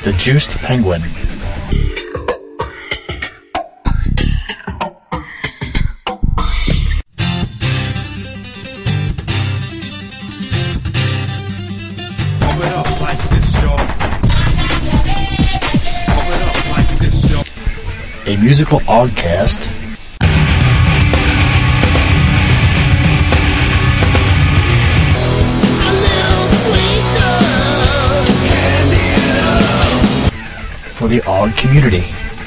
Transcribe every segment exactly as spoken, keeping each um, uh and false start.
The Juiced Penguin. A musical oddcast. For the odd community.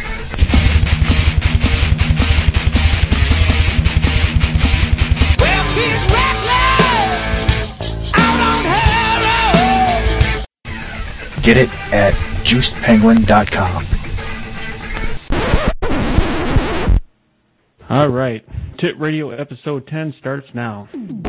Well, she's reckless, out on her own. Get it at juiced penguin dot com. All right, Tit Radio episode ten starts now.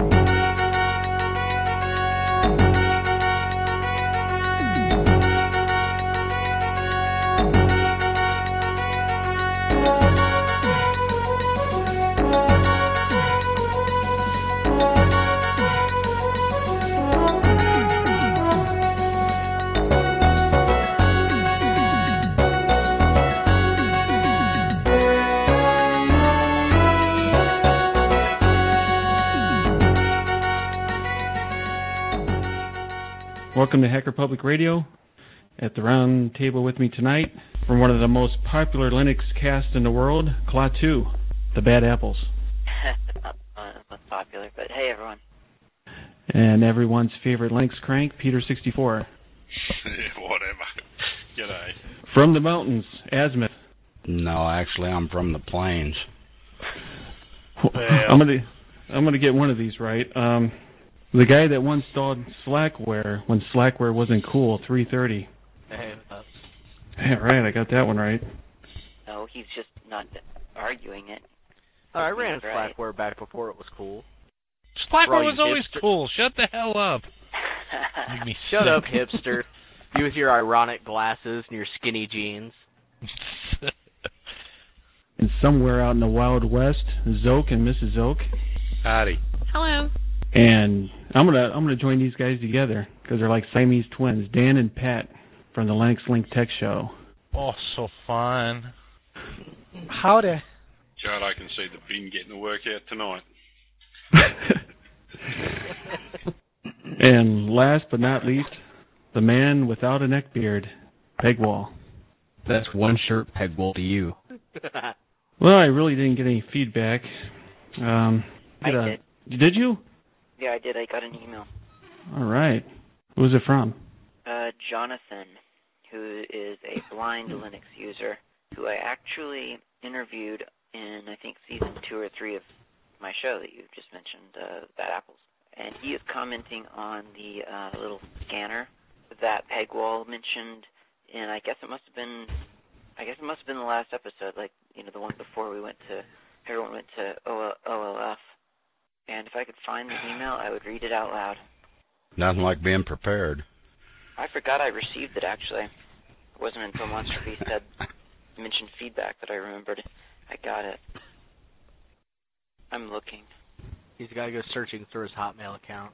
Welcome to Hacker Public Radio. At the round table with me tonight, from one of the most popular Linux casts in the world, Klaatu, the Bad Apples. Not uh, most popular, but hey everyone. And everyone's favorite Linux crank, Peter sixty-four. Whatever. G'day. From the mountains, Azimuth. No, actually, I'm from the plains. Well, I'm gonna, I'm gonna get one of these right. Um, the guy that once installed Slackware when Slackware wasn't cool, three thirty. Hey, uh, Yeah, right, I got that one right. no, he's just not arguing it. Oh, I ran Right. Slackware back before it was cool. Slackware Right, was always hipster. cool. Shut the hell up. Make me Shut sick. up, hipster. You with your ironic glasses and your skinny jeans. And somewhere out in the Wild West, Zoke and Missus Zoke. Howdy. Hello. And I'm gonna I'm gonna join these guys together because they're like Siamese twins, Dan and Pat from the Linux Link Tech Show. Oh, so fun. Howdy. God, I can see the bin getting the work out tonight. And last but not least, the man without a neck beard, Pegwall. That's one shirt Pegwall to you. Well, I really didn't get any feedback. Um, I a- did. Did you? Yeah, I did. I got an email. All right. Who was it from? Uh, Jonathan, who is a blind Linux user, who I actually interviewed in, I think, season two or three of my show that you just mentioned, uh, Bad Apples. And he is commenting on the uh, little scanner that Pegwall mentioned, and I guess it must have been, I guess it must have been the last episode, like, you know, the one before we went to, everyone went to O L F. And if I could find the email, I would read it out loud. Nothing like being prepared. I forgot I received it, actually. It wasn't until Monster Beast had mentioned feedback that I remembered I got it. I'm looking. He's got to go searching through his Hotmail account.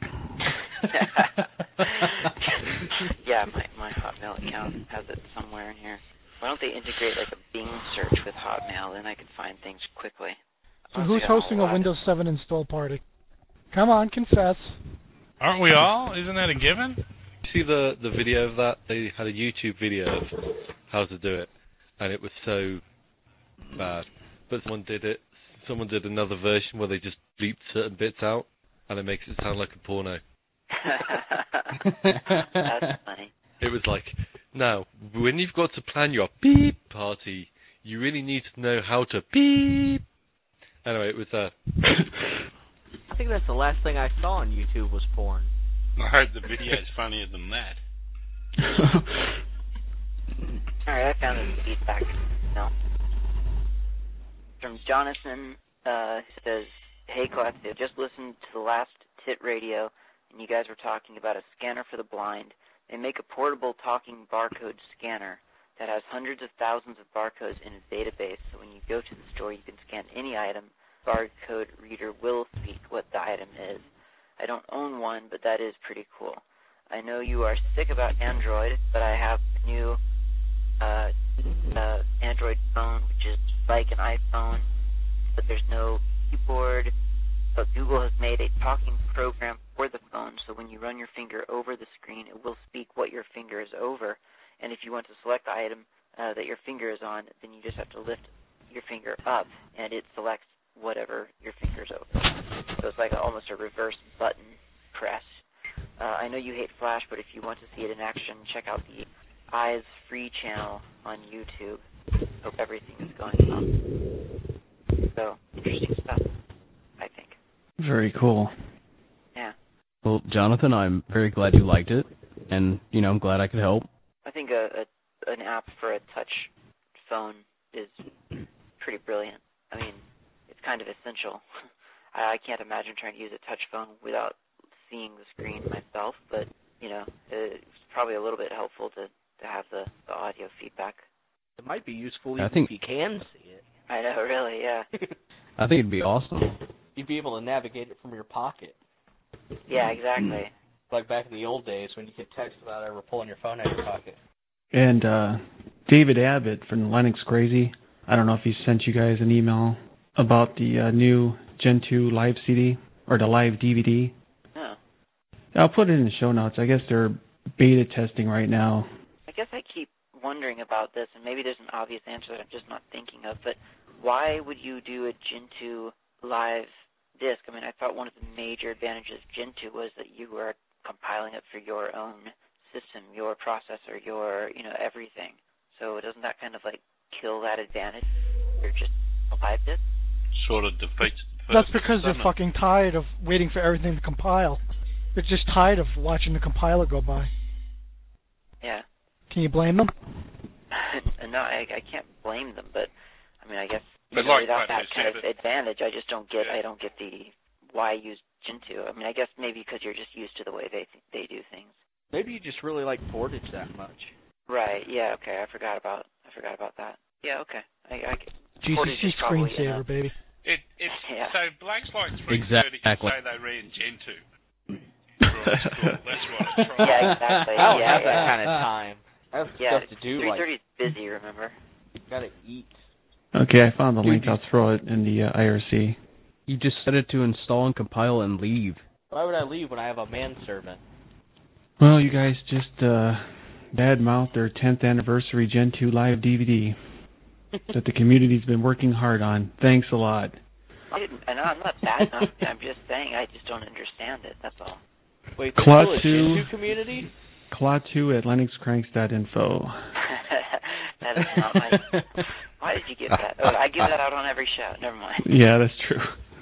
Yeah, my, my Hotmail account has it somewhere in here. Why don't they integrate like a Bing search with Hotmail, then I can find things quickly. So who's hosting a Windows seven install party? Come on, confess. Aren't we all? Isn't that a given? See the the video of that? They had a YouTube video of how to do it, and it was so bad. But someone did it. Someone did another version where they just bleeped certain bits out, and it makes it sound like a porno. That's funny. It was like, now, when you've got to plan your beep party, you really need to know how to beep. Anyway, it was uh I think that's the last thing I saw on YouTube was porn. I hope the video's funnier than that. Alright, I found the feedback. No. From Jonathan, uh, he says, hey, class, I just listened to the last Tit Radio, and you guys were talking about a scanner for the blind. They make a portable talking barcode scanner that has hundreds of thousands of barcodes in a database, so when you go to the store, you can scan any item. Barcode reader will speak what the item is. I don't own one, but that is pretty cool. I know you are sick about Android, but I have new Android phone, which is like an iPhone, but there's no keyboard. But Google has made a talking program for the phone, so when you run your finger over the screen, it will speak what your finger is over. And if you want to select the item uh, that your finger is on, then you just have to lift your finger up, and it selects whatever your finger's over. So it's like a, almost a reverse button press. Uh, I know you hate Flash, but if you want to see it in action, check out the Eyes Free channel on YouTube. Hope everything is going well. So, interesting stuff, I think. Very cool. Yeah. Well, Jonathan, I'm very glad you liked it, and, you know, I'm glad I could help. I think a, a an app for a touch phone is pretty brilliant. I mean, it's kind of essential. I, I can't imagine trying to use a touch phone without seeing the screen myself, but, you know, it's probably a little bit helpful to, to have the, the audio feedback. It might be useful I even think- if you can see it. I know, really, yeah. I think it'd be awesome. You'd be able to navigate it from your pocket. Yeah, exactly. Like back in the old days when you could text without ever pulling your phone out of your pocket. And uh, David Abbott from Linux Crazy, I don't know if he sent you guys an email about the uh, new Gen two live C D, or the live D V D. No. I'll put it in the show notes. I guess they're beta testing right now. I guess I keep wondering about this, and maybe there's an obvious answer that I'm just not thinking of, but why would you do a Gen two live disk? I mean, I thought one of the major advantages of Gen two was that you were compiling it for your own system, your processor, your, you know, everything. So doesn't that kind of, like, kill that advantage? You're just a live disk? Sort of defeats the That's purpose, because they're doesn't it? fucking tired of waiting for everything to compile. They're just tired of watching the compiler go by. Yeah. Can you blame them? No, I, I can't blame them, but, I mean, I guess But you know, like without Pat that kind of said, it- advantage, I just don't get, Yeah. I don't get the, why use Gen two. I mean, I guess maybe because you're just used to the way they th- they do things. Maybe you just really like Portage that much. Right. Yeah. Okay. I forgot about. I forgot about that. Yeah. Okay. I. I G C Portage C is probably screensaver, enough. baby. It, it's, Yeah. So Blacks Like three thirty can Exactly. say they ran Gen two. Right, that's cool. That's what it's trying. Yeah. Exactly. I don't yeah. have that yeah. kind of time. I have Yeah. stuff to do. three Like, thirty is busy. Remember. gotta eat. Okay, I found the Dude, link. you- I'll throw it in the uh, I R C. You just set it to install and compile and leave. Why would I leave when I have a manservant? Well, you guys just uh, badmouth their tenth anniversary Gen two live D V D that the community's been working hard on. Thanks a lot. I didn't, and I'm not bad enough. I'm just saying I just don't understand it. That's all. Wait, there's Claw still a two. Gen two community? Claw two at linux cranks dot info. That is not my. Why did you give that? Oh, I give that out on every show. Never mind. Yeah, that's true.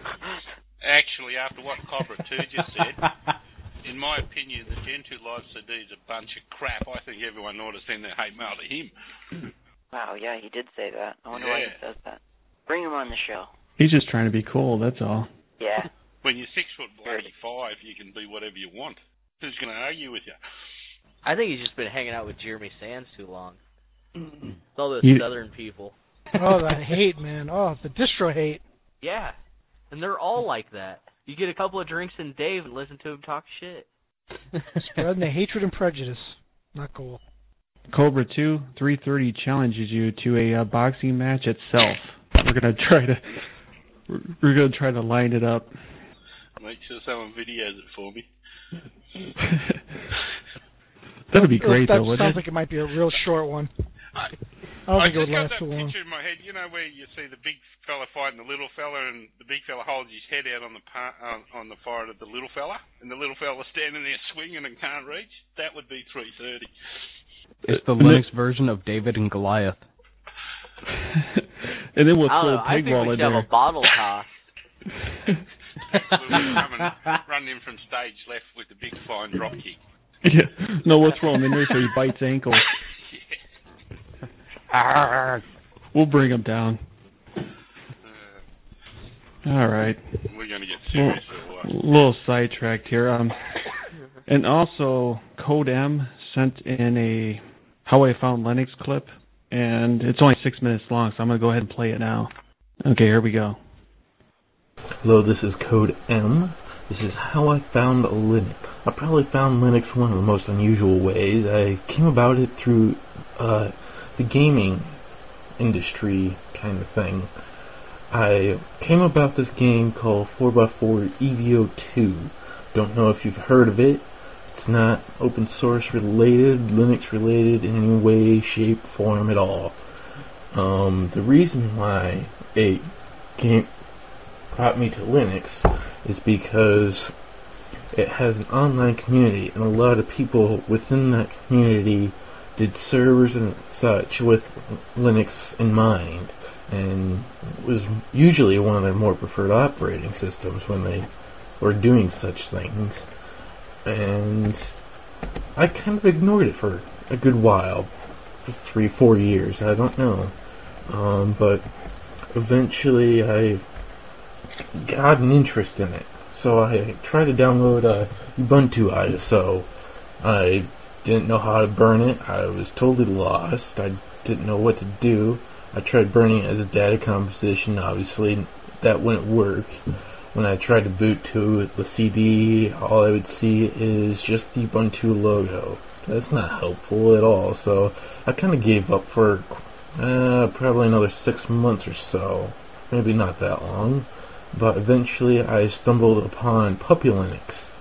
Actually, after what Cobra two just said, in my opinion, the Gen two Live C D is a bunch of crap. I think everyone ought to send their hate mail to him. Wow. Yeah, he did say that. I wonder why Yeah. he says that. Bring him on the show. He's just trying to be cool, that's all. Yeah. When you're six foot bloody five, you can be whatever you want. Who's going to argue with you? I think he's just been hanging out with Jeremy Sands too long. It's all those You- southern people. Oh, that hate, man. Oh, the distro hate. Yeah. And they're all like that. You get a couple of drinks in Dave and listen to him talk shit. Spreading the hatred and prejudice. Not cool. Cobra two, three thirty challenges you to a uh, boxing match itself. We're gonna try to we're, we're gonna try to line it up. Make sure someone videos it for me. That'd be great that though, wouldn't sounds it? like it might be a real short one. I, I don't I think it would just got last that too long. picture in my head, you know, where you see the big fella fighting the little fella, and the big fella holds his head out on the par- on, on the forehead of the little fella, and the little fella standing there swinging and can't reach. That would be three thirty. It's the And Linux then- version of David and Goliath. And then we'll I don't throw know. a I pig think wall we in should have there. a bottle toss. We would come and run in from stage left with the big flying drop kick. Yeah. No, we'll throw him in there so he bites ankles. We'll bring him down. All right. We're going to get Well, serious or what? a little sidetracked here. Um, and also, Code M sent in a How I Found Linux clip, and it's only six minutes long, so I'm going to go ahead and play it now. Okay, here we go. Hello, this is Code M. This is how I found Linux. I probably found Linux one of the most unusual ways. I came about it through uh, the gaming industry kind of thing. I came about this game called four by four E V O two. Don't know if you've heard of it. It's not open source related, Linux related in any way, shape, form at all. Um, the reason why it game brought me to Linux is because it has an online community, and a lot of people within that community did servers and such with Linux in mind, and was usually one of their more preferred operating systems when they were doing such things. And I kind of ignored it for a good while, for three, four years, I don't know. Um, but eventually I got an interest in it. So I tried to download uh, Ubuntu I S O. I didn't know how to burn it. I was totally lost. I didn't know what to do. I tried burning it as a data composition. Obviously, that wouldn't work. When I tried to boot to the C D, all I would see is just the Ubuntu logo. That's not helpful at all. So I kind of gave up for uh, probably another six months or so. Maybe not that long. But eventually I stumbled upon Puppy Linux,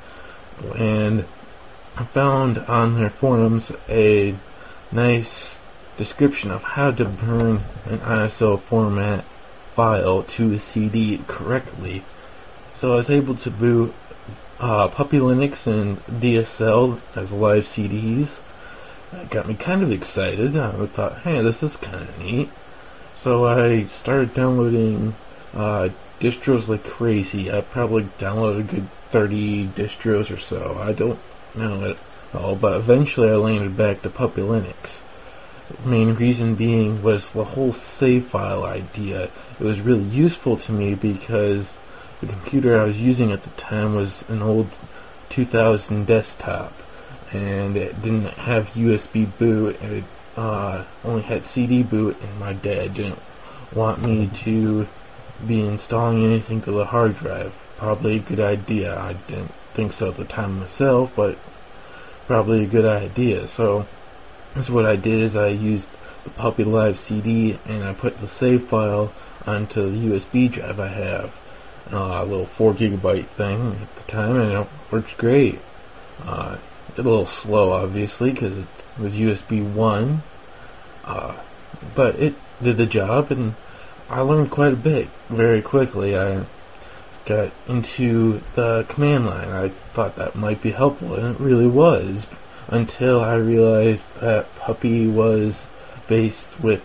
and I found on their forums a nice description of how to burn an I S O format file to a C D correctly. So I was able to boot uh, Puppy Linux and D S L as live C Ds. That got me kind of excited. I thought, hey, this is kind of neat. So I started downloading uh, distros like crazy. I probably downloaded a good thirty distros or so. I don't know it all, but eventually I landed back to Puppy Linux. The main reason being was the whole save file idea. It was really useful to me because the computer I was using at the time was an old two thousand desktop, and it didn't have U S B boot. It uh, only had C D boot, and my dad didn't want me to be installing anything to the hard drive. Probably a good idea. I didn't think so at the time myself, but probably a good idea. So that's what I did. Is I used the Puppy Live C D, and I put the save file onto the U S B drive I have, uh, a little four gigabyte thing at the time, and it works great. Uh, a little slow, obviously, because it was U S B one, uh, but it did the job, and I learned quite a bit very quickly. I got into the command line. I thought that might be helpful, and it really was, until I realized that Puppy was based with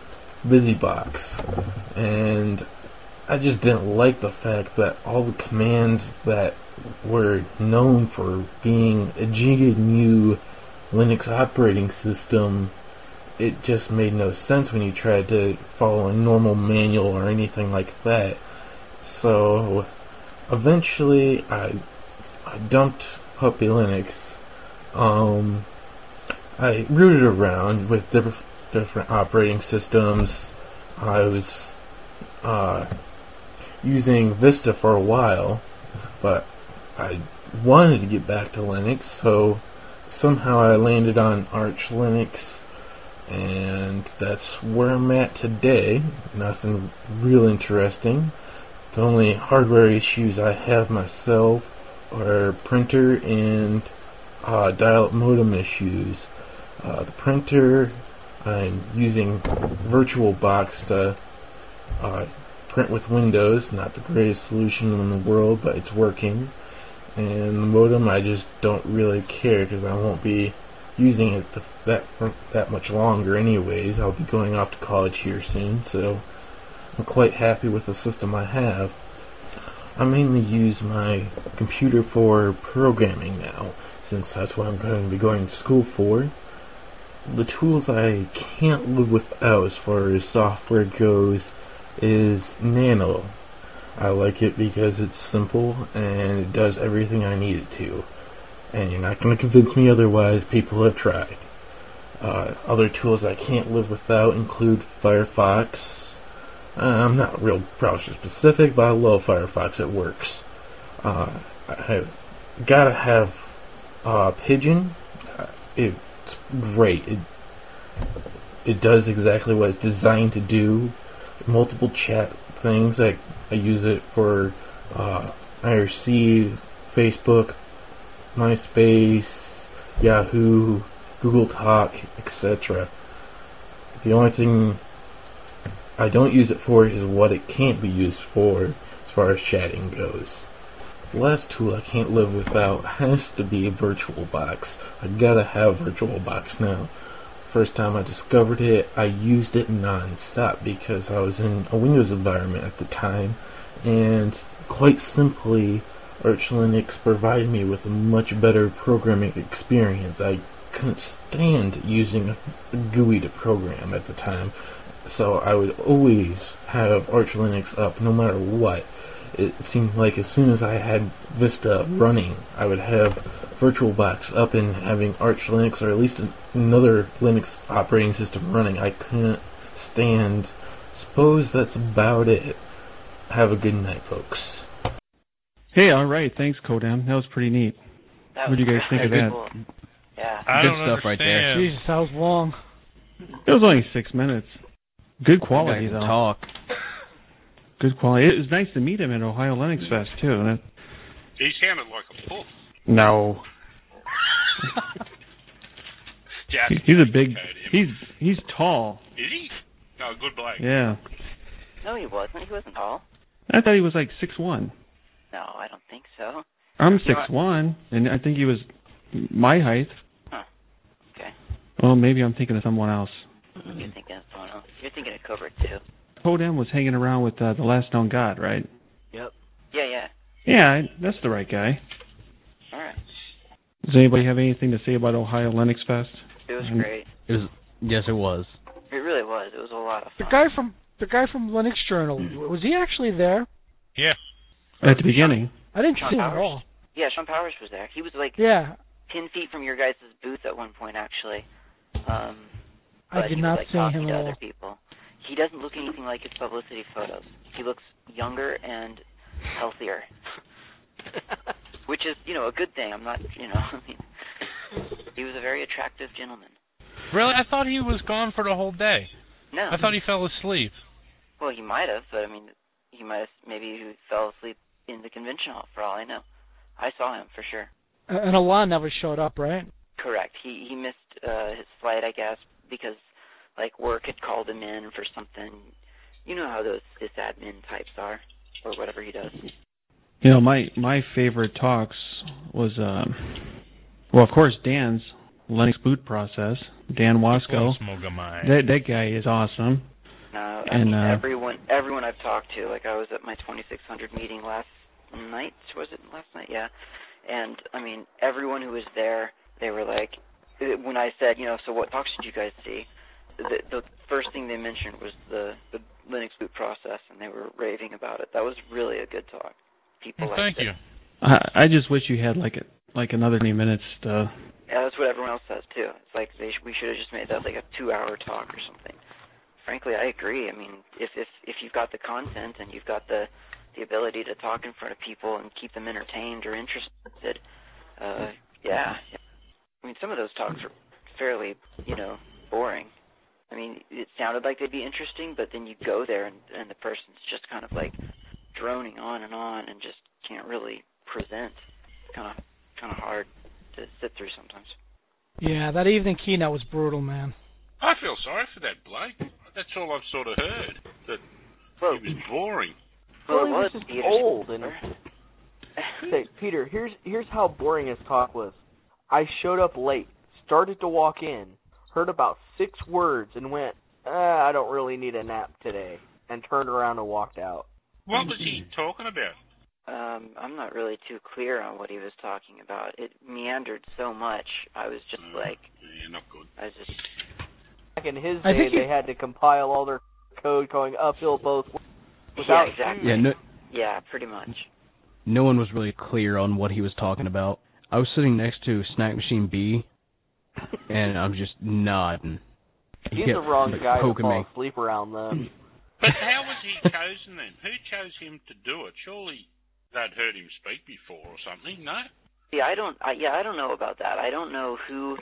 BusyBox, and I just didn't like the fact that all the commands that were known for being a G N U Linux operating system, it just made no sense when you tried to follow a normal manual or anything like that. So eventually I I dumped Puppy Linux. Um, I rooted around with different different operating systems. I was uh, using Vista for a while, but I wanted to get back to Linux, so somehow I landed on Arch Linux, and that's where I'm at today. Nothing real interesting. The only hardware issues I have myself are printer and uh, dial-up modem issues. Uh, the printer, I'm using VirtualBox to uh, print with Windows. Not the greatest solution in the world, but it's working. And the modem, I just don't really care because I won't be using it th that that much longer anyways. I'll be going off to college here soon, so I'm quite happy with the system I have. I mainly use my computer for programming now, since that's what I'm going to be going to school for. The tools I can't live without as far as software goes is Nano. I like it because it's simple and it does everything I need it to. And you're not going to convince me otherwise. People have tried. Uh, other tools I can't live without include Firefox. Uh, I'm not real browser specific, but I love Firefox. It works. Uh, I gotta have uh, Pigeon. Uh, it's great. It, it does exactly what it's designed to do. Multiple chat things. I, I use it for uh, I R C, Facebook, MySpace, Yahoo, Google Talk, et cetera. The only thing I don't use it for is what it can't be used for as far as chatting goes. The last tool I can't live without has to be VirtualBox. I gotta have VirtualBox now. First time I discovered it, I used it non-stop because I was in a Windows environment at the time, and quite simply, Arch Linux provided me with a much better programming experience. I couldn't stand using a G U I to program at the time, so I would always have Arch Linux up no matter what. It seemed like as soon as I had Vista running, I would have VirtualBox up and having Arch Linux or at least another Linux operating system running. I couldn't stand. Suppose that's about it. Have a good night, folks. Hey, all right. Thanks, Kodam. That was pretty neat. That What do you was guys think of pretty that? cool. Yeah. I Good don't stuff right there. understand. Jesus, that was long. It was only six minutes. Good quality, You guys though. Talk. Good quality. It was nice to meet him at Ohio Linux Fest, too. That, He sounded like a puff. no. Jack, He- He's a big... He's he's tall. Is he? No, good bloke. Yeah. No, he wasn't. He wasn't tall. I thought he was like six one. No, I don't think so. I'm You know six one, and I think he was my height. Huh. Okay. Well, maybe I'm thinking of someone else. You're thinking of someone else. You're thinking of Covert, too. Kodam was hanging around with uh, the Last Known God, right? Yep. Yeah, yeah. Yeah, I, that's the right guy. All right. Does anybody have anything to say about Ohio Linux Fest? It was Um, great. It was. Yes, it was. It really was. It was a lot of The fun. guy from the guy from Linux Journal, was he actually there? Yeah. At the beginning. I didn't Sean see him at Powers? all. Yeah, Sean Powers was there. He was like Yeah, ten feet from your guys' booth at one point, actually. Um, I but did he not was, like, see talking him to at other all. people. He doesn't look anything like his publicity photos. He looks younger and healthier, which is, you know, a good thing. I'm not, you know, I mean, he was a very attractive gentleman. Really? I thought he was gone for the whole day. No. I thought he fell asleep. Well, he might have, but I mean, he might have, maybe he fell asleep in the convention hall, for all I know. I saw him, for sure. And Alon never showed up, right? Correct. He he missed uh, his flight, I guess, because, like, work had called him in for something. You know how those sysadmin types are, or whatever he does. You know, my my favorite talks was, um, well, of course, Dan's Linux boot process. Dan Wasco. That that guy is awesome. No, I And, mean, uh, everyone everyone I've talked to, like, I was at my twenty-six hundred meeting last night. Was it last night? Yeah. And I mean, everyone who was there, they were like, when I said, you know, so what talks did you guys see? The, the first thing they mentioned was the, the Linux boot process, and they were raving about it. That was really a good talk. People Well, liked thank it. you. I, I just wish you had like a, like another twenty minutes to. Yeah, that's what everyone else says too. It's like they sh- we should have just made that like a two-hour talk or something. Frankly, I agree. I mean, if if if you've got the content and you've got the the ability to talk in front of people and keep them entertained or interested, uh, yeah. I mean, some of those talks are fairly, you know, boring. I mean, it sounded like they'd be interesting, but then you go there and, and the person's just kind of like droning on and on and just can't really present. Kind of, kind of hard to sit through sometimes. Yeah, that evening keynote was brutal, man. I feel sorry for that bloke. That's all I've sort of heard. That well, he was boring. Well, Well, it he was was just Peter's old and. Say, Peter, here's here's how boring his talk was. I showed up late, started to walk in, heard about six words, and went, eh, I don't really need a nap today, and turned around and walked out. What was he talking about? Um, I'm not really too clear on what he was talking about. It meandered so much. I was just Mm. like, Yeah, not good. I was just. Back in his I day, think he- they had to compile all their code going uphill both ways. Yeah, Without exactly. Yeah, no, Yeah, pretty much. no one was really clear on what he was talking about. I was sitting next to Snack Machine B, and I'm just nodding. He He's kept, the wrong like, guy to poking fall me. asleep around them. But how was he chosen then? Who chose him to do it? Surely they'd heard him speak before or something, no? See, I don't. I, yeah, I don't know about that. I don't know who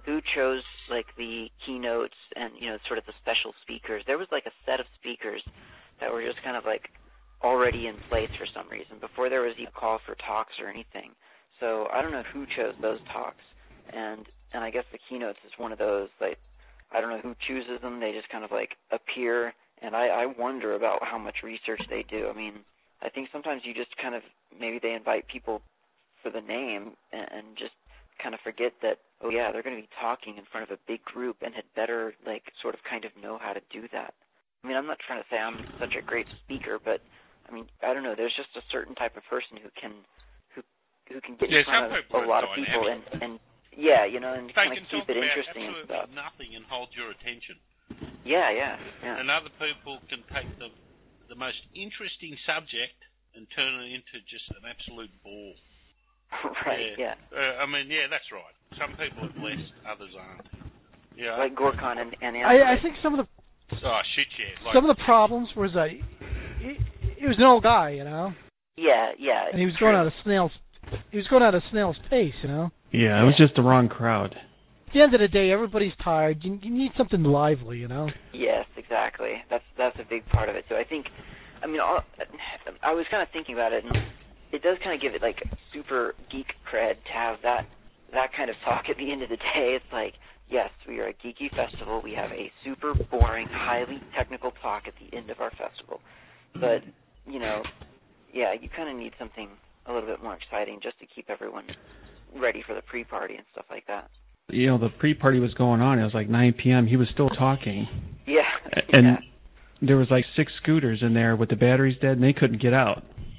who chose like the keynotes and, you know, sort of the special speakers. There was like a set of speakers that were just kind of like already in place for some reason before there was even a call for talks or anything. So I don't know who chose those talks, and and I guess the keynotes is one of those. Like, I don't know who chooses them. They just kind of like appear, and I, I wonder about how much research they do. I mean, I think sometimes you just kind of, maybe they invite people for the name and, and just kind of forget that, oh yeah, they're going to be talking in front of a big group and had better like sort of kind of know how to do that. I mean, I'm not trying to say I'm such a great speaker, but I mean, I don't know, there's just a certain type of person who can who who can get yeah, in front of a lot of people and, and yeah, you know, and they kind can of keep talk it about interesting and absolutely stuff. nothing and hold your attention. Yeah, yeah, yeah. And other people can take the the most interesting subject and turn it into just an absolute bore. Right, yeah. yeah. Uh, I mean, yeah, that's right. Some people are blessed, others aren't. Yeah. Like Gorkon and, and I, I think some of the oh shit, yeah. Like, some of the problems was that he, he, he was an old guy, you know. Yeah, yeah. And he was going at a snail's he was going at a snail's pace, you know. Yeah, it was just the wrong crowd. At the end of the day, everybody's tired. You, you need something lively, you know. Yes, exactly. That's that's a big part of it. So I think, I mean, all, I was kind of thinking about it, and it does kind of give it like super geek cred to have that that kind of talk at the end of the day. It's like, yes, we are a geeky festival. We have a super boring, highly technical talk at the end of our festival. But, you know, yeah, you kind of need something a little bit more exciting just to keep everyone ready for the pre-party and stuff like that. You know, the pre-party was going on. It was like nine p.m. He was still talking. Yeah. And yeah. there was like six scooters in there with the batteries dead, and they couldn't get out.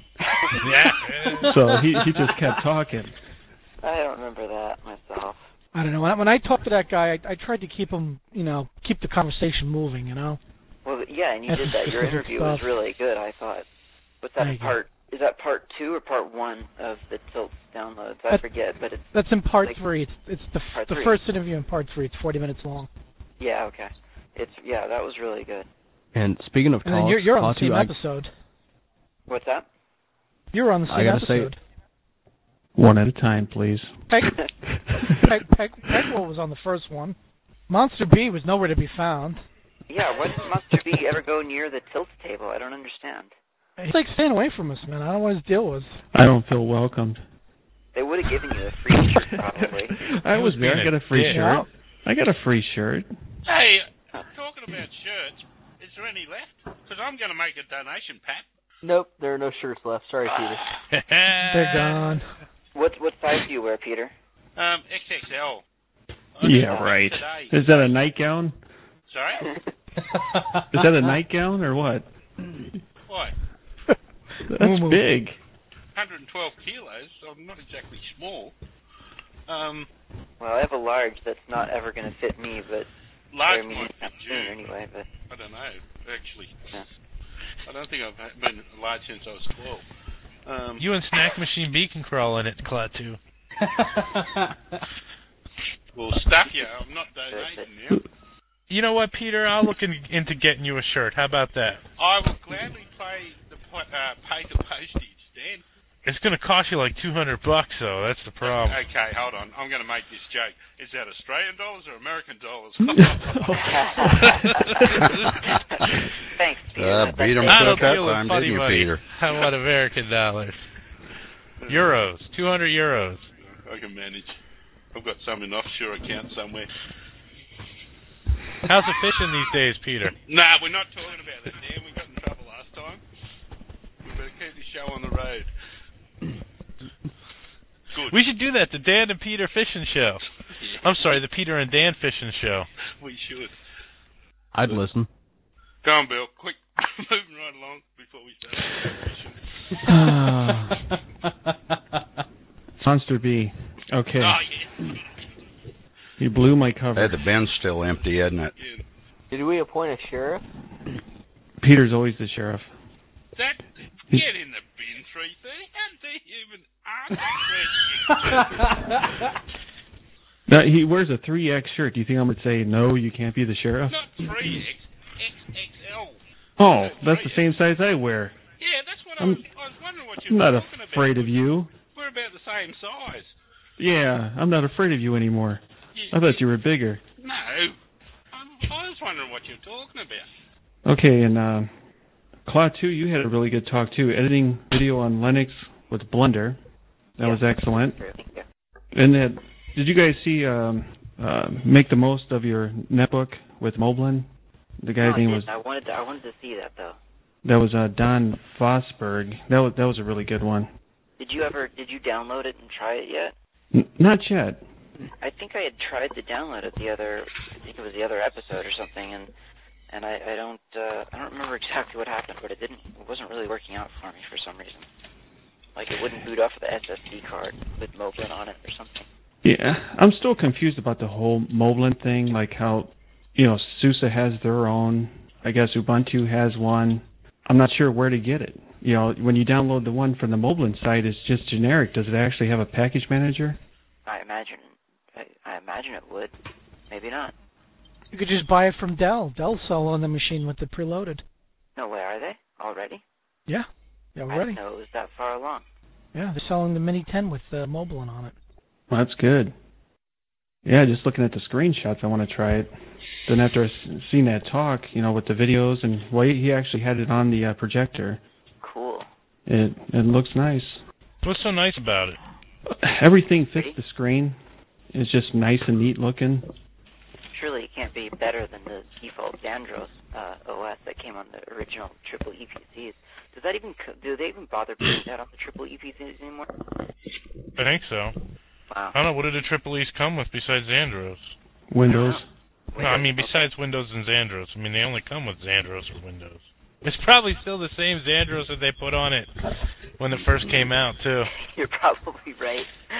Yeah. So he he just kept talking. I don't remember that myself. I don't know. When I, when I talked to that guy, I, I tried to keep him, you know, keep the conversation moving, you know. Well, yeah, and you That's did that. Your specific interview stuff. was really good, I thought. What's that Thank you. part? Is that part two or part one of the Tilt downloads? I That- forget, but it's That's in part like, three. It's it's the part the three. first interview in part three. It's forty minutes long. Yeah, okay. It's yeah, that was really good. And speaking of And then talks, you're you're on the Fatu, same I, episode. What's that? You're on the I same gotta say- episode. One at a time, please. Peg, Peg, Peg, Pegwell was on the first one. Monster B was nowhere to be found. Yeah, why did Monster B ever go near the Tilt table? I don't understand. He's like staying away from us, man. I don't know what his deal was. I don't feel welcomed. They would have given you a free shirt, probably. I was there. I got a free Yeah. shirt. I got a free shirt. hey, talking about shirts, is there any left? Because I'm going to make a donation, Pat. Nope, there are no shirts left. Sorry, Peter. They're gone. What what size do you wear, Peter? Um, X X L. Yeah, right. Today. Is that a nightgown? Sorry? Is that a nightgown or what? What? That's big. one hundred twelve kilos, so I'm not exactly small. Um, Well, I have a large that's not ever going to fit me, but large I mean, might not fit soon you. anyway. But I don't know, actually. Yeah. I don't think I've been large since I was twelve. Um, You and Snack Machine B can crawl in it, Klaatu. Well, stuff you. I'm not donating now. You know what, Peter? I'll look in, into getting you a shirt. How about that? I will gladly pay the po- uh, pay the postage, Dan. It's going to cost you like two hundred bucks, though. That's the problem. Okay, hold on. I'm going to make this joke. Is that Australian dollars or American dollars? thanks, Peter. Uh, That- beat 'em that's- I don't that deal with time, funny didn't you, money. Peter? How about American dollars? Euros. two hundred euros. I can manage. I've got some in offshore account somewhere. How's it fishing these days, Peter? Nah, we're not talking about that, Dan. We got in trouble last time. We better keep this show on the road. Good. We should do that, the Dan and Peter Fishing Show. I'm sorry, the Peter and Dan Fishing Show. We should. I'd listen. Go on, Bill. Quick. Moving right along before we start. Monster B. Okay. Oh, yeah. You blew my cover. Hey, the bin's still empty, isn't it? yeah. Did we appoint a sheriff? Peter's always the sheriff. That, get in the bin, three thirty. How did they even ask that question? Now, he wears a three X shirt. Do you think I'm going to say, no, you can't be the sheriff? Not three X, X X L. Oh, that's the same size I wear. Yeah, that's what I I'm- was, I was wondering what you I'm were not talking about. afraid of you. We're about the same size. Yeah, I'm not afraid of you anymore. I thought you were bigger. No. I, I was wondering what you were talking about. Okay, and uh, Claw two, you had a really good talk too. Editing video on Linux with Blender. That yeah. was excellent. Yeah. And then, did you guys see um, uh, Make the Most of Your Netbook with Moblin? The guy's no, name I was... I wanted to, I wanted to see that, though. That was uh, Don Fosberg. That was, that was a really good one. Did you ever, did you download it and try it yet? N- not yet. I think I had tried to download it the other, I think it was the other episode or something, and and I, I don't, uh, I don't remember exactly what happened, but it didn't, it wasn't really working out for me for some reason. Like it wouldn't boot off the S S D card with Moblin on it or something. Yeah, I'm still confused about the whole Moblin thing, like how, you know, SUSE has their own, I guess Ubuntu has one. I'm not sure where to get it. You know, when you download the one from the Moblin site, it's just generic. Does it actually have a package manager? I imagine, I, I imagine it would. Maybe not. You could just buy it from Dell. Dell's selling the machine with it preloaded. No way, are they already? Yeah, yeah, I already. didn't know it was that far along. Yeah, they're selling the Mini ten with uh, Moblin on it. Well, that's good. Yeah, just looking at the screenshots, I want to try it. Then after seeing that talk, you know, with the videos, and well, he actually had it on the uh, projector. Cool. It it looks nice. What's so nice about it? Everything fits the screen. It's just nice and neat looking. Surely it can't be better than the default Xandros uh, O S that came on the original triple E P Cs. Does that even do they even bother putting that on the triple E P Cs anymore? I think so. Wow. I don't know, what do the triple E's come with besides Xandros? Windows. No, I mean besides Windows and Xandros. I mean they only come with Xandros or Windows. It's probably still the same Xandros that they put on it when it first came out too. You're probably right.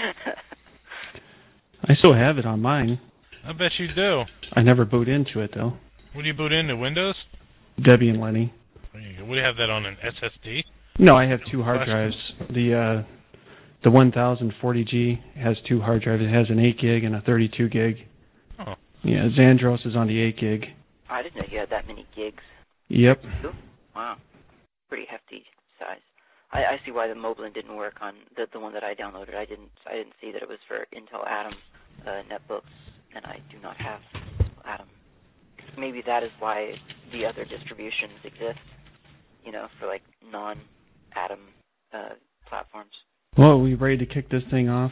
I still have it on mine. I bet you do. I never boot into it though. What do you boot into? Windows? Debian Lenny. There you go. Would you have that on an S S D? No, I have two hard drives. The uh, the one thousand forty G has two hard drives. It has an eight gig and a thirty-two gig. Oh. Yeah, Xandros is on the eight gig. I didn't know you had that many gigs. Yep. Wow. Pretty hefty size. I, I see why the Moblin didn't work on the the one that I downloaded. I didn't I didn't see that it was for Intel Atom uh, netbooks, and I do not have Atom. Maybe that is why the other distributions exist, you know, for like non-Atom uh, platforms. Well, are we ready to kick this thing off?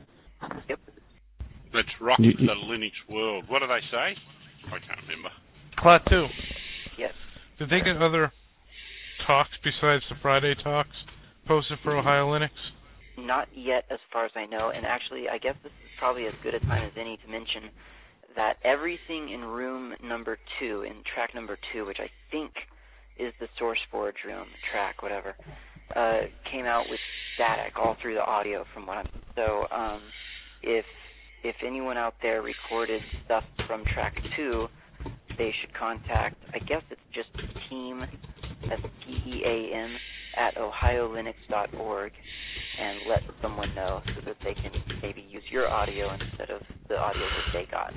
Yep. Let's rock You- you- the Linux world. What do they say? I can't remember. Cloud two. Yes. Did they get other talks besides the Friday talks posted for Ohio Linux? Not yet, as far as I know, and actually, I guess this is probably as good a time as any to mention that everything in room number two, in track number two, which I think is the SourceForge room, track, whatever, uh, came out with static all through the audio from what I'm... So, um, if if anyone out there recorded stuff from track two, they should contact, I guess it's just team, that's T E A M, at ohio linux dot org, and let someone know so that they can maybe use your audio instead of the audio that they got.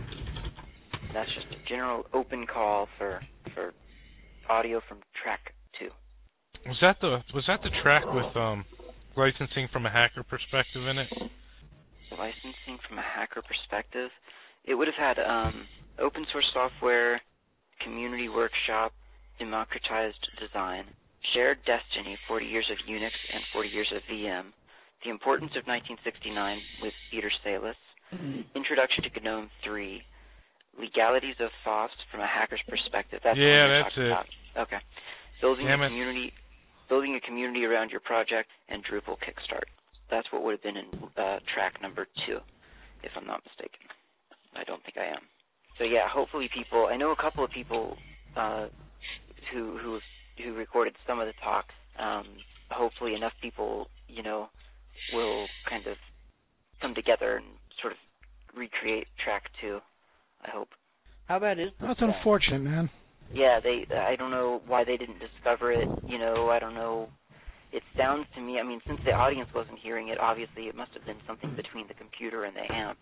That's just a general open call for for audio from track two. Was that the was that the track with um, licensing from a hacker perspective in it? Licensing from a hacker perspective, it would have had um, open source software, community workshop, democratized design, shared destiny, forty years of Unix and forty years of V M, the importance of nineteen sixty-nine with Peter Salis, mm-hmm. Introduction to GNOME three, legalities of FOSS from a hacker's perspective. That's yeah, what we're that's talking it. About. Okay, building Damn a it. community, building a community around your project, and Drupal Kickstart. That's what would have been in uh, track number two, if I'm not mistaken. I don't think I am. So yeah, hopefully people. I know a couple of people uh, who who who recorded some of the talks. Um, hopefully enough people, you know, will kind of come together and sort of recreate track two. I hope. How bad is That's unfortunate, man. Yeah, they. I don't know why they didn't discover it. You know, I don't know. It sounds to me, I mean, since the audience wasn't hearing it, obviously it must have been something between the computer and the amp.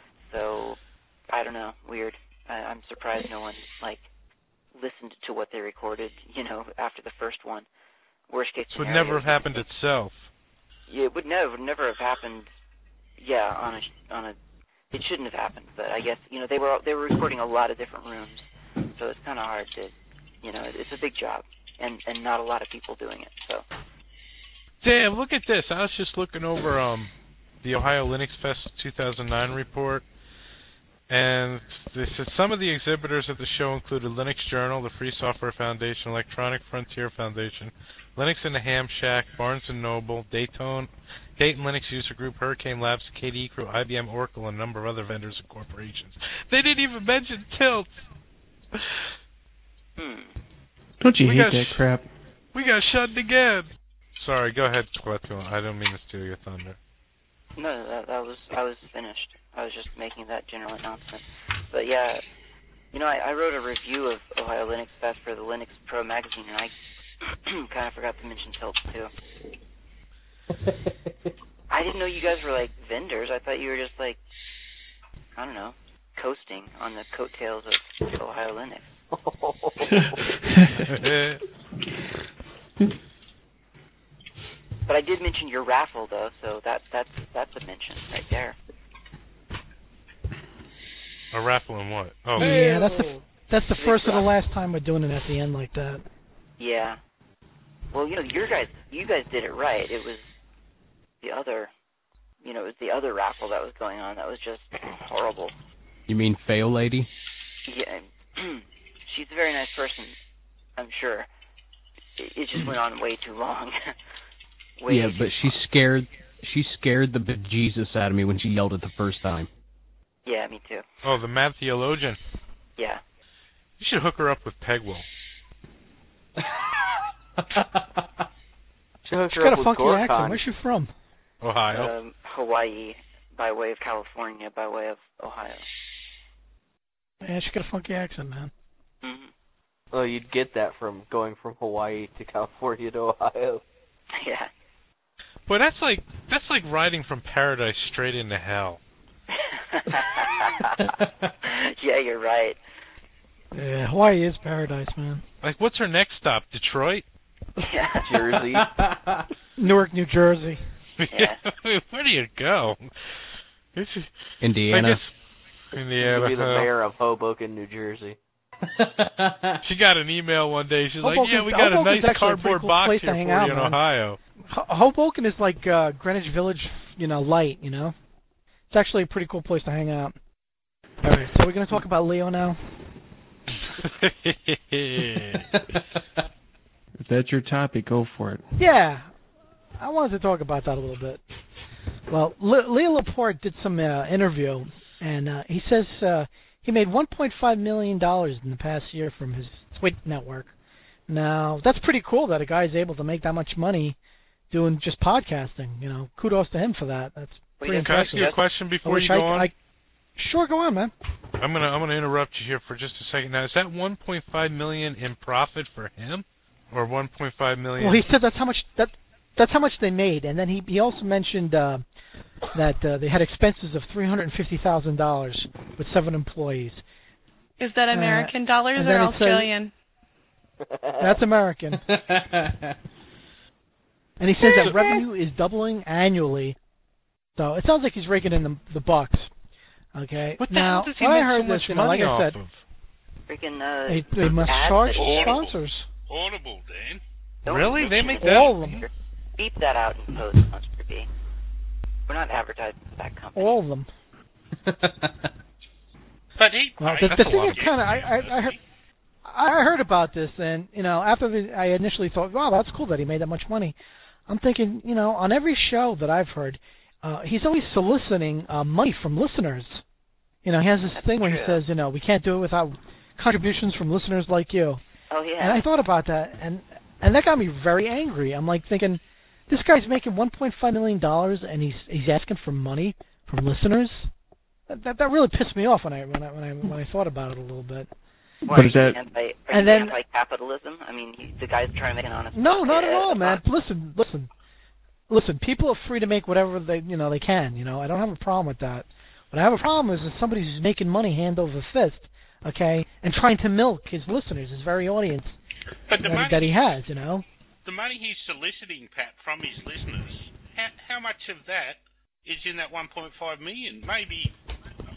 So, I don't know, weird. I, I'm surprised no one, like, listened to what they recorded, you know, after the first one. Worst case This would scenario. never have happened itself. Yeah, it would never, would never have happened, yeah, on a, on a it shouldn't have happened. But I guess you know they were they were recording a lot of different rooms, so it's kind of hard to, you know, it's a big job, and and not a lot of people doing it. So. Damn, look at this. I was just looking over um the Ohio Linux Fest two thousand nine report, and they said some of the exhibitors at the show included Linux Journal, the Free Software Foundation, Electronic Frontier Foundation, Linux in the Ham Shack, Barnes and Noble, Dayton, Dayton Linux User Group, Hurricane Labs, K D E Crew, I B M, Oracle, and a number of other vendors and corporations. They didn't even mention Tilt. Hmm. Don't you We hate got that sh- crap? We got shut again. Sorry, go ahead, Skeleton. I don't mean to steal your thunder. No, that, that was I was finished. I was just making that general announcement. But yeah, you know, I, I wrote a review of Ohio Linux Fest for the Linux Pro magazine, and I kind of forgot to mention Tilt too. I didn't know you guys were like vendors. I thought you were just like, I don't know, coasting on the coattails of Ohio Linux. But I did mention your raffle though, so that that's that's a mention right there. A raffle and what? Oh, yeah, that's the that's the first and the last time we're doing it at the end like that. Yeah. Well, you know, your guys, you guys did it right. It was the other, you know, it was the other raffle that was going on that was just horrible. You mean Fail Lady? Yeah, she's a very nice person, I'm sure. It, it just went on way too long. way Yeah, but she scared she scared the bejesus out of me when she yelled it the first time. Yeah, me too. Oh, the mad theologian. Yeah. You should hook her up with Pegwell. Should hook She's her got up a with funky Gorkon. accent. Where's she from? Ohio. Um, Hawaii, by way of California, by way of Ohio. Yeah, she got a funky accent, man. Mm-hmm. Well, you'd get that from going from Hawaii to California to Ohio. Yeah. Boy, that's like that's like riding from paradise straight into hell. Yeah, you're right. Yeah, Hawaii is paradise, man. Like, what's her next stop? Detroit? Yeah. Jersey. Newark, New Jersey. Yeah. Where do you go? This is, Indiana. I guess Indiana. You'd be the uh, mayor of Hoboken, New Jersey. She got an email one day. She's like, Hoboken's- "Yeah, we got a Hoboken's nice actually a pretty cardboard cool box place here to hang for out, you in man. Ohio." Ho- Hoboken is like uh, Greenwich Village, you know, light, you know? It's actually a pretty cool place to hang out. All right, so we're going to talk about Leo now? If that's your topic, go for it. Yeah, I wanted to talk about that a little bit. Well, Le- Leo Laporte did some uh, interview, and uh, he says uh, he made one point five million dollars in the past year from his Twitch network. Now, that's pretty cool that a guy is able to make that much money doing just podcasting. You know, kudos to him for that. That's pretty Can I ask impressive. you a question I before wish you go I, on? I, sure, go on, man. I'm gonna I'm gonna interrupt you here for just a second. Now, is that one point five million in profit for him, or one point five million? Well, he said that's how much that that's how much they made, and then he he also mentioned uh, that uh, they had expenses of three hundred and fifty thousand dollars with seven employees. Is that American Uh, dollars and or then it says- Australian? That's American. And he says that revenue is doubling annually, so it sounds like he's raking in the the bucks. Okay. What the now, hell does he when I make heard so much this, you know, money like I off said, of? Freaking, uh, they they must ads charge that- sponsors. Audible, Dan. Don't Really? They mention make it. that? All of them. Beep that out in post, Monster B. We're not advertising for that company. All of them. But he, Well, I- the, that's the a thing lot is of kind of, I, money. I, I, heard, I heard about this, and you know, after the, I initially thought, wow, that's cool that he made that much money. I'm thinking, you know, on every show that I've heard, uh, he's always soliciting uh, money from listeners. You know, he has this That's thing where he true. says, you know, we can't do it without contributions from listeners like you. Oh, yeah. And I thought about that, and and that got me very angry. I'm like thinking, this guy's making one point five million dollars, and he's he's asking for money from listeners. That, that that really pissed me off when I when I when I when I thought about it a little bit. Why, But is are you that- anti, are And you then- anti-capitalism? I mean, he, the guy's trying to make an honest No, buck not at a- all, a man. buck. Listen, listen, listen. People are free to make whatever they you know they can. You know, I don't have a problem with that. What I have a problem is if somebody who's making money hand over fist, okay, and trying to milk his listeners, his very audience But the that, money, that he has. You know. the money he's soliciting, Pat, from his listeners, how, how much of that is in that one point five million? Maybe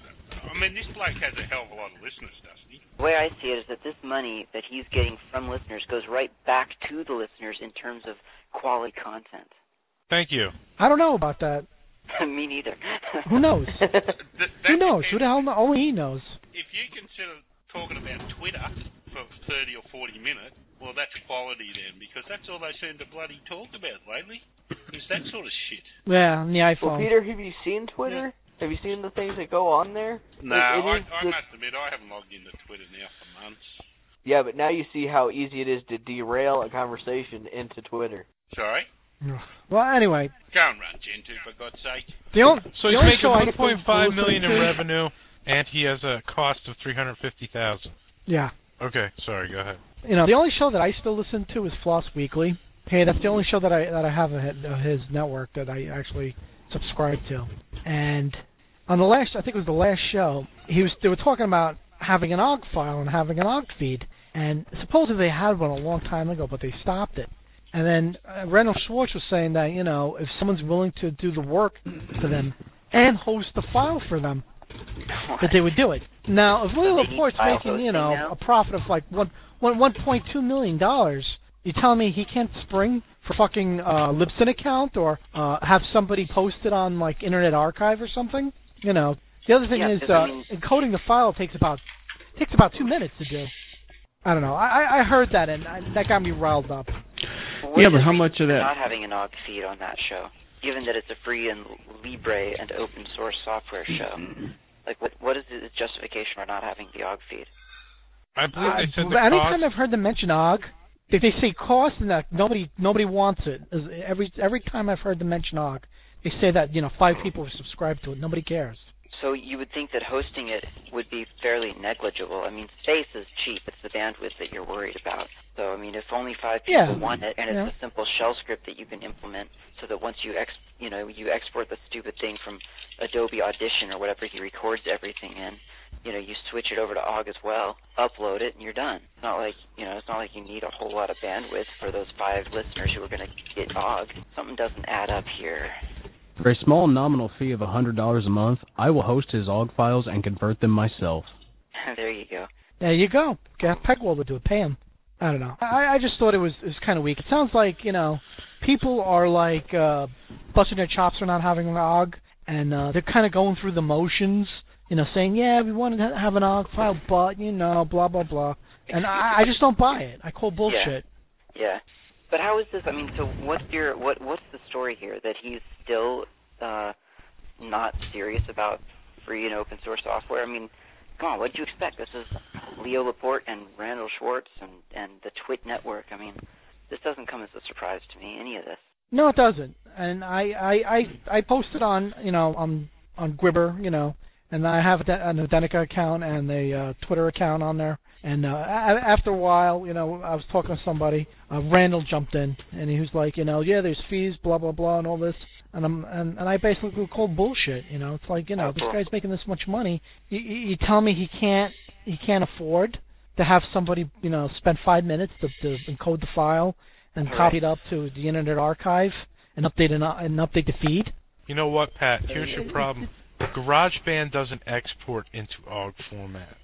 I mean, this bloke has a hell of a lot of listeners, doesn't he? The way I see it is that this money that he's getting from listeners goes right back to the listeners in terms of quality content. Thank you. I don't know about that. Me neither. Who knows? Th- Who knows? Who the hell? kno- Only he knows. If you consider talking about Twitter for thirty or forty minutes, well, that's quality then, because that's all they seem to bloody talk about lately, is that sort of shit. Yeah, on the Well, iPhone. Peter, have you seen Twitter? Have you seen the things that go on there? No, Like, it I, is I the- must admit, I haven't logged into Twitter now for months. Yeah, but now you see how easy it is to derail a conversation into Twitter. Sorry? Well, anyway, Go and run, Gentoo, for God's sake. the only So the he's only making show I one point five listen million in to- revenue, and he has a cost of three hundred fifty thousand. Yeah. Okay, sorry. Go ahead. You know, the only show that I still listen to is Floss Weekly. Hey, that's the only show that I that I have of his network that I actually subscribe to. And on the last, I think it was the last show, he was they were talking about having an O G file and having an O G feed. And supposedly they had one a long time ago, but they stopped it. And then uh, Randall Schwartz was saying that, you know, if someone's willing to do the work for them and host the file for them, that they would do it. Now, if Leo Laporte's making, you know, a profit of like one one one point two million dollars, you telling me he can't spring for fucking uh, Libsyn account or uh, have somebody post it on like Internet Archive or something? You know, the other thing Yeah, is 'cause, uh, I mean- encoding the file takes about takes about two minutes to do. I don't know. I I heard that and I, that got me riled up. Well, Yeah, what but is how the much reason of for that- not having an O G feed on that show, given that it's a free and Libre and open source software show? Like, what what is the justification for not having the O G feed? I believe Uh, they said the anytime cost. I've heard them mention O G, if they say cost and that nobody nobody wants it. Every every time I've heard them mention O G, they say that you know five people are subscribed to it. Nobody cares. So you would think that hosting it would be fairly negligible. I mean, space is cheap. It's the bandwidth that you're worried about. So, I mean, if only five people Yeah. want it, and it's Yeah. a simple shell script that you can implement so that once you ex, you know, you export the stupid thing from Adobe Audition or whatever he records everything in, you know, you switch it over to O G as well, upload it, and you're done. It's not like, you know, it's not like you need a whole lot of bandwidth for those five listeners who are going to get O G. Something doesn't add up here. For a small nominal fee of one hundred dollars a month, I will host his O G files and convert them myself. There you go. There you go. Get Pegwell to do it. Pay him. I don't know. I, I just thought it was it was kind of weak. It sounds like you know people are like uh, busting their chops for not having an O G, and uh, they're kind of going through the motions. You know, saying yeah, we want to have an O G file, but you know, blah blah blah. And I, I just don't buy it. I call bullshit. Yeah. But how is this? I mean, so what's your what? What's the story here? That he's still uh, not serious about free and open source software? I mean, come on, what did you expect? This is Leo Laporte and Randall Schwartz and and the Twit Network. I mean, this doesn't come as a surprise to me. Any of this? No, it doesn't. And I I I, I posted on you know on on Gwibber, you know, and I have an Adenica account and a uh, Twitter account on there. And uh, a- after a while, you know, I was talking to somebody. Uh, Randall jumped in, and he was like, you know, yeah, there's fees, blah blah blah, and all this. And I'm and, and I basically called bullshit. You know, it's like, you know, this guy's making this much money. You, you you tell me he can't he can't afford to have somebody, you know, spend five minutes to, to encode the file and Right. copy it up to the Internet Archive and update an, and update the feed. You know what, Pat? Here's your problem. GarageBand doesn't export into O G format.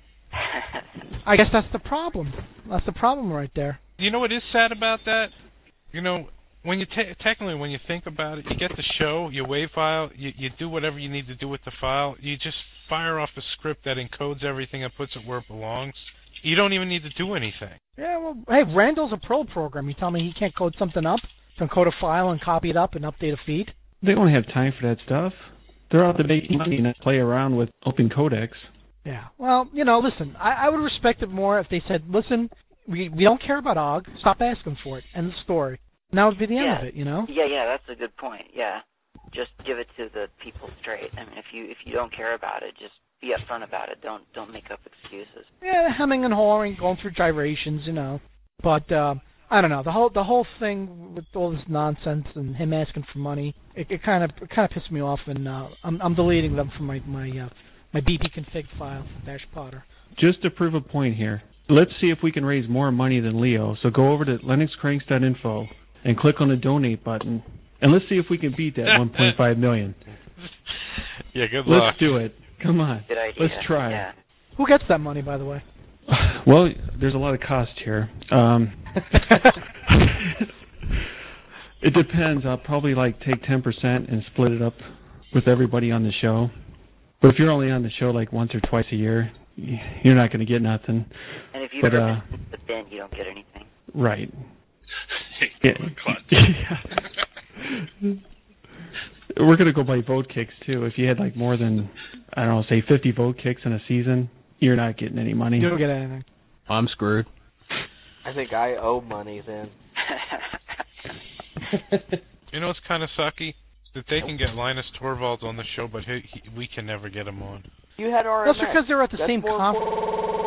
I guess that's the problem. That's the problem right there. You know what is sad about that? You know, when you te- technically when you think about it, you get the show, you wave file, you you do whatever you need to do with the file. You just fire off a script that encodes everything and puts it where it belongs. You don't even need to do anything. Yeah, well, hey, Randall's a pro program. You tell me he can't code something up, can code a file and copy it up and update a feed? They don't have time for that stuff. They're out to make money, not play around with open codecs. Yeah. Well, you know, listen, I, I would respect it more if they said, listen, we we don't care about O G. Stop asking for it. End of story. And that would be the end yeah. of it, you know? Yeah, yeah, that's a good point. Yeah, just give it to the people straight. I mean, if you if you don't care about it, just be upfront about it. Don't don't make up excuses. Yeah, hemming and hawing, going through gyrations, you know. But uh, I don't know. The whole the whole thing with all this nonsense and him asking for money, it, it kind of it kind of pissed me off, and uh, I'm I'm deleting them from my my uh, my B P config file for Dash Potter. Just to prove a point here, let's see if we can raise more money than Leo. So go over to linux cranks dot info and click on the donate button, and let's see if we can beat that one point five million. Yeah, good luck. Let's do it. Come on. Good idea. Let's try. Yeah. Who gets that money, by the way? Well, there's a lot of cost here. Um, it depends. I'll probably like take ten percent and split it up with everybody on the show. But if you're only on the show like once or twice a year, you're not going to get nothing. And if you but, never uh, miss the bin, you don't get anything. Right. Yeah. Yeah. We're going to go by vote kicks, too. If you had like more than, I don't know, say fifty vote kicks in a season, you're not getting any money. You don't get anything. I'm screwed. I think I owe money then. You know what's kind of sucky? That they can get Linus Torvalds on the show, but he, he, we can never get him on. You had R M X. That's because they're at the That's same more conference.